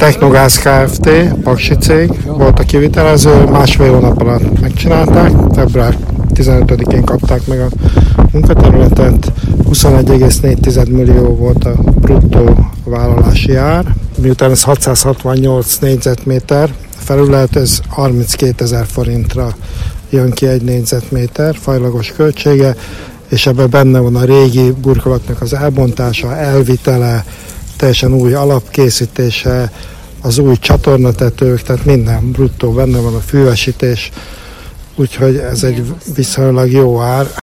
Technogáz Kft. Paksi cég volt a kivitelező, másfél hónap alatt megcsinálták, február 15-én kapták meg a munkaterületet, 21,4 millió volt a bruttó vállalási ár, miután ez 668 négyzetméter felület, ez 32 000 forintra jön ki egy négyzetméter fajlagos költsége, és ebben benne van a régi burkolatnak az elbontása, elvitele, teljesen új alapkészítése, az új csatornatetők, tehát minden bruttó benne van, a fűvesítés, úgyhogy ez egy viszonylag jó ár.